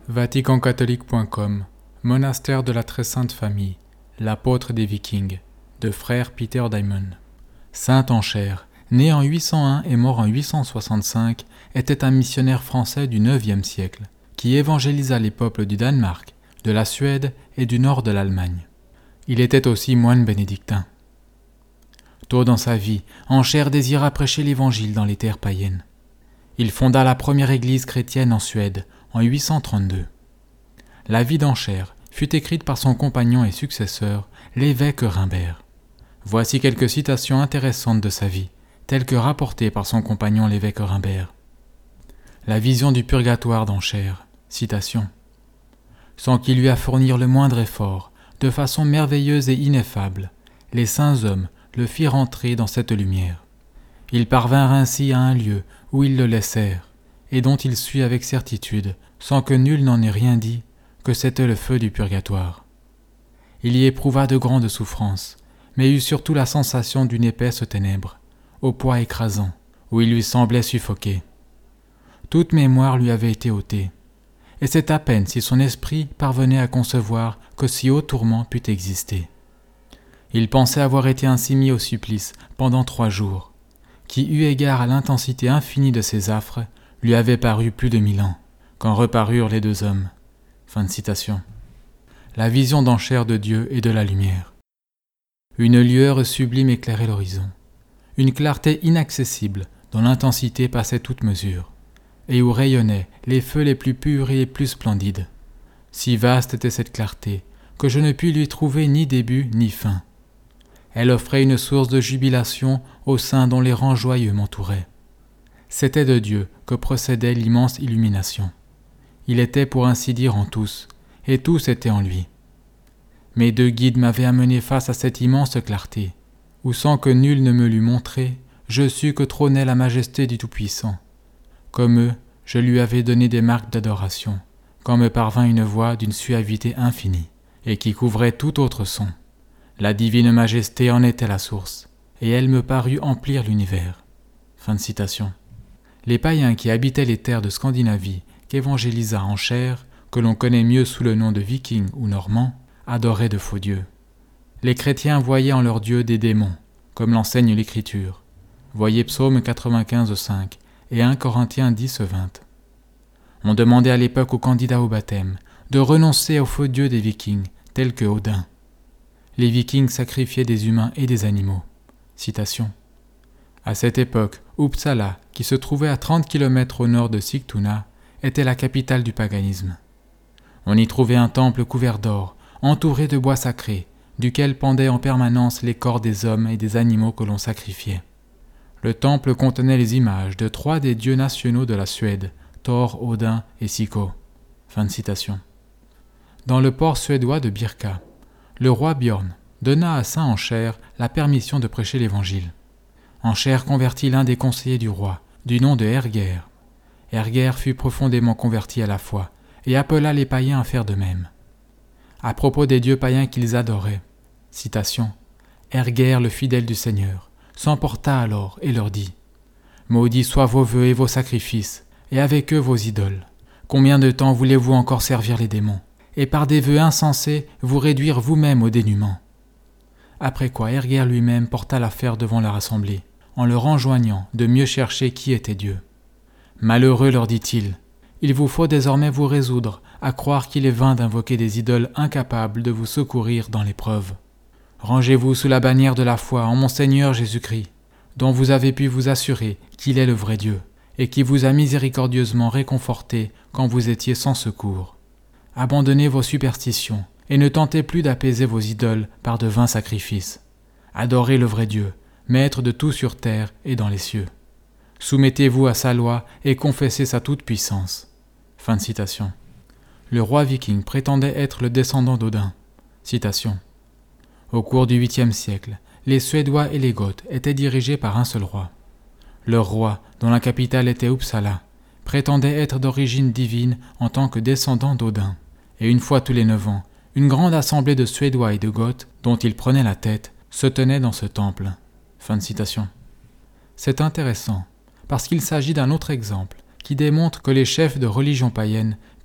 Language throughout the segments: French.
vaticancatholique.com, monastère de la Très Sainte Famille, l'apôtre des Vikings, de frère Peter Diamond. Saint Anchère, né en 801 et mort en 865, était un missionnaire français du IXe siècle, qui évangélisa les peuples du Danemark, de la Suède et du nord de l'Allemagne. Il était aussi moine bénédictin. Tôt dans sa vie, Anchère désira prêcher l'Évangile dans les terres païennes. Il fonda la première église chrétienne en Suède en 832. La vie d'Anchère fut écrite par son compagnon et successeur, l'évêque Rimbert. Voici quelques citations intéressantes de sa vie, telles que rapportées par son compagnon l'évêque Rimbert. La vision du purgatoire d'Anchère, citation. Sans qu'il lui à fournir le moindre effort, de façon merveilleuse et ineffable, les saints hommes le firent entrer dans cette lumière. Ils parvinrent ainsi à un lieu où ils le laissèrent, et dont il sut avec certitude, sans que nul n'en ait rien dit, que c'était le feu du purgatoire. Il y éprouva de grandes souffrances, mais eut surtout la sensation d'une épaisse ténèbre, au poids écrasant, où il lui semblait suffoquer. Toute mémoire lui avait été ôtée, et c'est à peine si son esprit parvenait à concevoir que si haut tourment pût exister. Il pensait avoir été ainsi mis au supplice pendant 3 jours, qui, eu égard à l'intensité infinie de ses affres, lui avait paru plus de 1000 ans, quand reparurent les 2 hommes. Fin de citation. La vision d'Anchère de Dieu et de la lumière. Une lueur sublime éclairait l'horizon, une clarté inaccessible dont l'intensité passait toute mesure, et où rayonnaient les feux les plus purs et les plus splendides. Si vaste était cette clarté, que je ne pus lui trouver ni début ni fin. Elle offrait une source de jubilation au sein dont les rangs joyeux m'entouraient. C'était de Dieu que procédait l'immense illumination. Il était pour ainsi dire en tous, et tous étaient en lui. Mes 2 guides m'avaient amené face à cette immense clarté, où sans que nul ne me l'eût montré, je sus que trônait la majesté du Tout-Puissant. Comme eux, je lui avais donné des marques d'adoration, quand me parvint une voix d'une suavité infinie, et qui couvrait tout autre son. La divine majesté en était la source, et elle me parut emplir l'univers. Fin de citation. Les païens qui habitaient les terres de Scandinavie, qu'évangélisa Anchère, que l'on connaît mieux sous le nom de Vikings ou Normands, adoraient de faux dieux. Les chrétiens voyaient en leurs dieux des démons, comme l'enseigne l'Écriture. Voyez Psaume 95:5 et 1 Corinthiens 10:20. On demandait à l'époque aux candidats au baptême de renoncer aux faux dieux des Vikings, tels que Odin. Les Vikings sacrifiaient des humains et des animaux. Citation. À cette époque, Uppsala, qui se trouvait à 30 km au nord de Sigtuna, était la capitale du paganisme. On y trouvait un temple couvert d'or, entouré de bois sacrés, duquel pendaient en permanence les corps des hommes et des animaux que l'on sacrifiait. Le temple contenait les images de 3 des dieux nationaux de la Suède, Thor, Odin et Siko. Fin de citation. Dans le port suédois de Birka, le roi Björn donna à saint Anchère la permission de prêcher l'Évangile. Anchère convertit l'un des conseillers du roi, du nom de Herger. Herger fut profondément converti à la foi et appela les païens à faire de même. À propos des dieux païens qu'ils adoraient, citation, Herger, le fidèle du Seigneur, s'emporta alors et leur dit « Maudits soient vos vœux et vos sacrifices, et avec eux vos idoles. Combien de temps voulez-vous encore servir les démons, et par des vœux insensés vous réduire vous-même au dénuement ?» Après quoi Herger lui-même porta l'affaire devant leur assemblée, en leur enjoignant de mieux chercher qui était Dieu. « Malheureux, leur dit-il, il vous faut désormais vous résoudre à croire qu'il est vain d'invoquer des idoles incapables de vous secourir dans l'épreuve. Rangez-vous sous la bannière de la foi en mon Seigneur Jésus-Christ, dont vous avez pu vous assurer qu'il est le vrai Dieu, et qui vous a miséricordieusement réconforté quand vous étiez sans secours. Abandonnez vos superstitions, et ne tentez plus d'apaiser vos idoles par de vains sacrifices. Adorez le vrai Dieu, maître de tout sur terre et dans les cieux. Soumettez-vous à sa loi et confessez sa toute-puissance. » Fin de citation. Le roi viking prétendait être le descendant d'Odin. Citation. Au cours du 8e siècle, les Suédois et les Goths étaient dirigés par un seul roi. Leur roi, dont la capitale était Uppsala, prétendait être d'origine divine en tant que descendant d'Odin. Et une fois tous les 9 ans, une grande assemblée de Suédois et de Goths, dont il prenait la tête, se tenait dans ce temple. Fin de citation. C'est intéressant, parce qu'il s'agit d'un autre exemple qui démontre que les chefs de religion païenne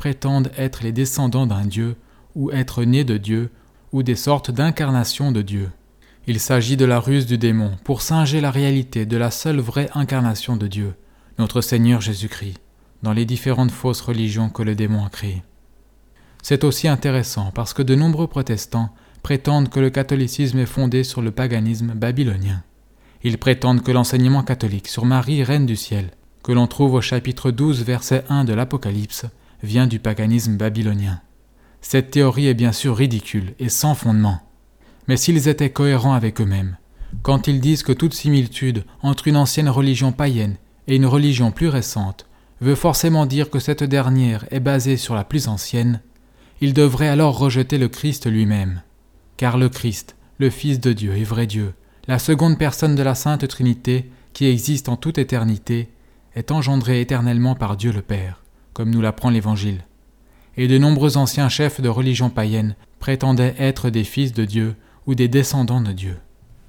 prétendent être les descendants d'un Dieu, ou être nés de Dieu, ou des sortes d'incarnations de Dieu. Il s'agit de la ruse du démon pour singer la réalité de la seule vraie incarnation de Dieu, notre Seigneur Jésus-Christ, dans les différentes fausses religions que le démon a créées. C'est aussi intéressant parce que de nombreux protestants prétendent que le catholicisme est fondé sur le paganisme babylonien. Ils prétendent que l'enseignement catholique sur Marie, reine du ciel, que l'on trouve au chapitre 12, verset 1 de l'Apocalypse, vient du paganisme babylonien. Cette théorie est bien sûr ridicule et sans fondement. Mais s'ils étaient cohérents avec eux-mêmes, quand ils disent que toute similitude entre une ancienne religion païenne et une religion plus récente veut forcément dire que cette dernière est basée sur la plus ancienne, ils devraient alors rejeter le Christ lui-même. Car le Christ, le Fils de Dieu et vrai Dieu, la seconde personne de la Sainte Trinité qui existe en toute éternité, est engendré éternellement par Dieu le Père, comme nous l'apprend l'Évangile. Et de nombreux anciens chefs de religion païenne prétendaient être des fils de Dieu ou des descendants de Dieu.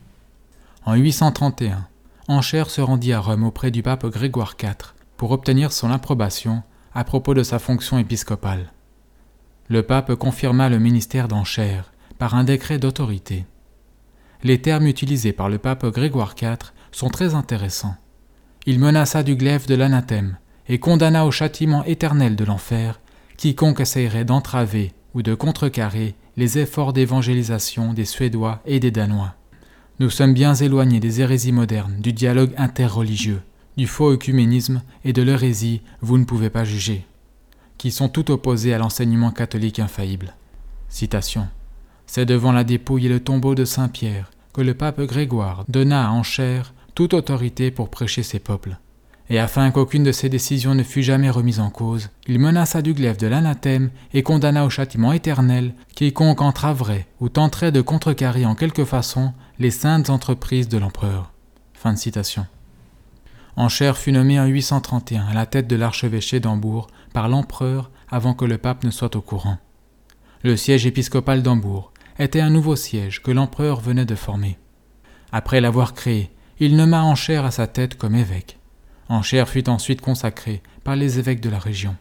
En 831, Anchère se rendit à Rome auprès du pape Grégoire IV pour obtenir son approbation à propos de sa fonction épiscopale. Le pape confirma le ministère d'Anchère par un décret d'autorité. Les termes utilisés par le pape Grégoire IV sont très intéressants. Il menaça du glaive de l'anathème et condamna au châtiment éternel de l'enfer quiconque essayerait d'entraver ou de contrecarrer les efforts d'évangélisation des Suédois et des Danois. Nous sommes bien éloignés des hérésies modernes, du dialogue interreligieux, du faux œcuménisme et de l'hérésie « vous ne pouvez pas juger », qui sont tout opposés à l'enseignement catholique infaillible. Citation. « C'est devant la dépouille et le tombeau de Saint-Pierre que le pape Grégoire donna à Anchère toute autorité pour prêcher ses peuples. Et afin qu'aucune de ses décisions ne fût jamais remise en cause, il menaça du glaive de l'anathème et condamna au châtiment éternel quiconque entraverait ou tenterait de contrecarrer en quelque façon les saintes entreprises de l'empereur. » Fin de citation. Anchère fut nommé en 831 à la tête de l'archevêché d'Hambourg par l'empereur avant que le pape ne soit au courant. Le siège épiscopal d'Hambourg était un nouveau siège que l'empereur venait de former. Après l'avoir créé, il nomma Anchère à sa tête comme évêque. Anchère fut ensuite consacré par les évêques de la région.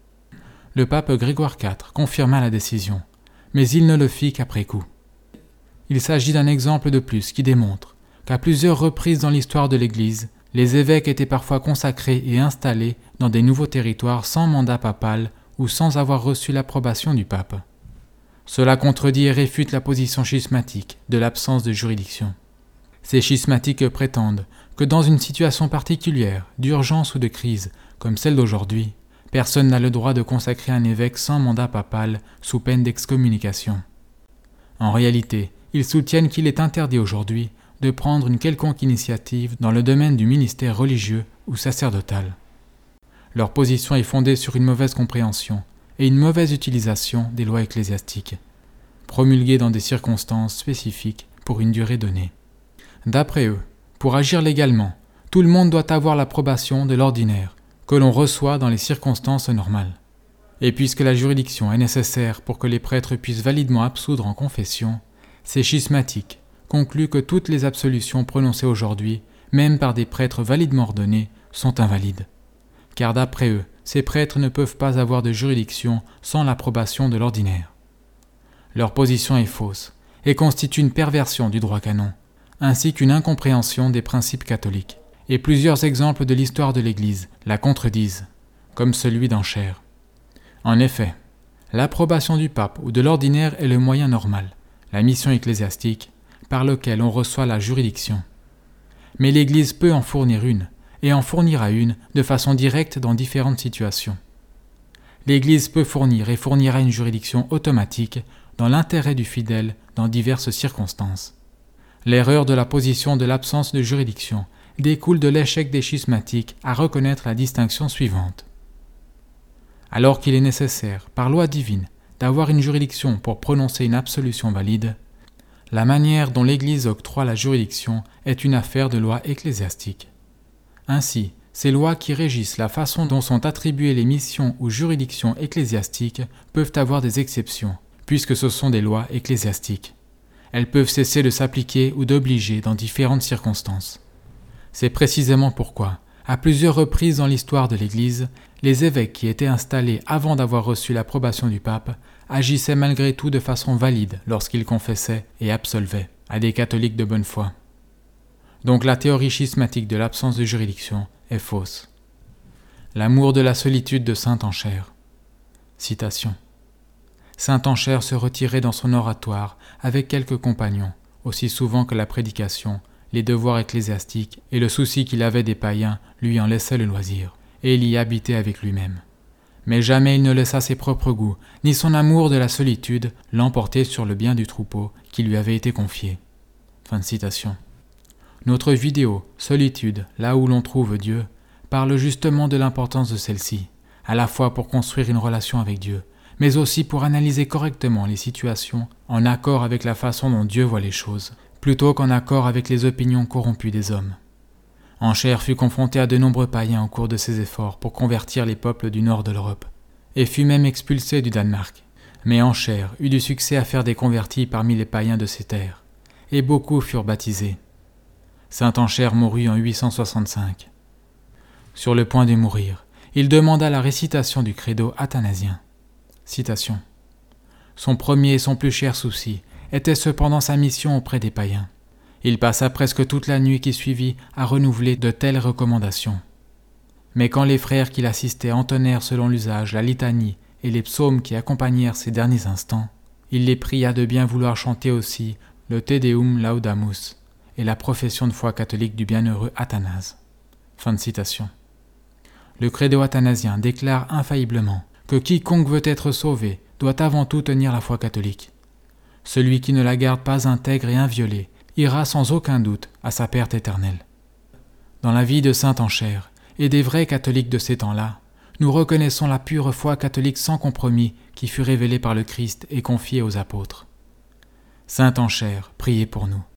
Le pape Grégoire IV confirma la décision, mais il ne le fit qu'après coup. Il s'agit d'un exemple de plus qui démontre qu'à plusieurs reprises dans l'histoire de l'Église, les évêques étaient parfois consacrés et installés dans des nouveaux territoires sans mandat papal ou sans avoir reçu l'approbation du pape. Cela contredit et réfute la position schismatique de l'absence de juridiction. Ces schismatiques prétendent que dans une situation particulière, d'urgence ou de crise, comme celle d'aujourd'hui, personne n'a le droit de consacrer un évêque sans mandat papal sous peine d'excommunication. En réalité, ils soutiennent qu'il est interdit aujourd'hui de prendre une quelconque initiative dans le domaine du ministère religieux ou sacerdotal. Leur position est fondée sur une mauvaise compréhension et une mauvaise utilisation des lois ecclésiastiques, promulguées dans des circonstances spécifiques pour une durée donnée. D'après eux, pour agir légalement, tout le monde doit avoir l'approbation de l'ordinaire, que l'on reçoit dans les circonstances normales. Et puisque la juridiction est nécessaire pour que les prêtres puissent validement absoudre en confession, ces schismatiques concluent que toutes les absolutions prononcées aujourd'hui, même par des prêtres validement ordonnés, sont invalides. Car d'après eux, ces prêtres ne peuvent pas avoir de juridiction sans l'approbation de l'ordinaire. Leur position est fausse et constitue une perversion du droit canon, ainsi qu'une incompréhension des principes catholiques, et plusieurs exemples de l'histoire de l'Église la contredisent, comme celui d'Anchère. En effet, l'approbation du pape ou de l'ordinaire est le moyen normal, la mission ecclésiastique, par lequel on reçoit la juridiction. Mais l'Église peut en fournir une, et en fournira une de façon directe dans différentes situations. L'Église peut fournir et fournira une juridiction automatique dans l'intérêt du fidèle dans diverses circonstances. L'erreur de la position de l'absence de juridiction découle de l'échec des schismatiques à reconnaître la distinction suivante. Alors qu'il est nécessaire, par loi divine, d'avoir une juridiction pour prononcer une absolution valide, la manière dont l'Église octroie la juridiction est une affaire de loi ecclésiastique. Ainsi, ces lois qui régissent la façon dont sont attribuées les missions ou juridictions ecclésiastiques peuvent avoir des exceptions, puisque ce sont des lois ecclésiastiques. Elles peuvent cesser de s'appliquer ou d'obliger dans différentes circonstances. C'est précisément pourquoi, à plusieurs reprises dans l'histoire de l'Église, les évêques qui étaient installés avant d'avoir reçu l'approbation du pape agissaient malgré tout de façon valide lorsqu'ils confessaient et absolvaient à des catholiques de bonne foi. Donc la théorie schismatique de l'absence de juridiction est fausse. L'amour de la solitude de saint Anchère. Citation. Saint Anchère se retirait dans son oratoire avec quelques compagnons, aussi souvent que la prédication, les devoirs ecclésiastiques et le souci qu'il avait des païens lui en laissaient le loisir, et il y habitait avec lui-même. Mais jamais il ne laissa ses propres goûts, ni son amour de la solitude l'emporter sur le bien du troupeau qui lui avait été confié. Fin de citation. Notre vidéo « Solitude, là où l'on trouve Dieu » parle justement de l'importance de celle-ci, à la fois pour construire une relation avec Dieu, mais aussi pour analyser correctement les situations en accord avec la façon dont Dieu voit les choses, plutôt qu'en accord avec les opinions corrompues des hommes. Anchère fut confronté à de nombreux païens au cours de ses efforts pour convertir les peuples du nord de l'Europe, et fut même expulsé du Danemark. Mais Anchère eut du succès à faire des convertis parmi les païens de ses terres, et beaucoup furent baptisés. Saint Anchère mourut en 865. Sur le point de mourir, il demanda la récitation du credo athanasien. Citation. Son premier et son plus cher souci était cependant sa mission auprès des païens. Il passa presque toute la nuit qui suivit à renouveler de telles recommandations. Mais quand les frères qui l'assistaient entonnèrent selon l'usage la litanie et les psaumes qui accompagnèrent ces derniers instants, il les pria de bien vouloir chanter aussi le Te Deum Laudamus et la profession de foi catholique du bienheureux Athanase. Fin de citation. Le credo athanasien déclare infailliblement que quiconque veut être sauvé doit avant tout tenir la foi catholique. Celui qui ne la garde pas intègre et inviolée ira sans aucun doute à sa perte éternelle. Dans la vie de saint Anchère et des vrais catholiques de ces temps-là, nous reconnaissons la pure foi catholique sans compromis qui fut révélée par le Christ et confiée aux apôtres. Saint Anchère, priez pour nous.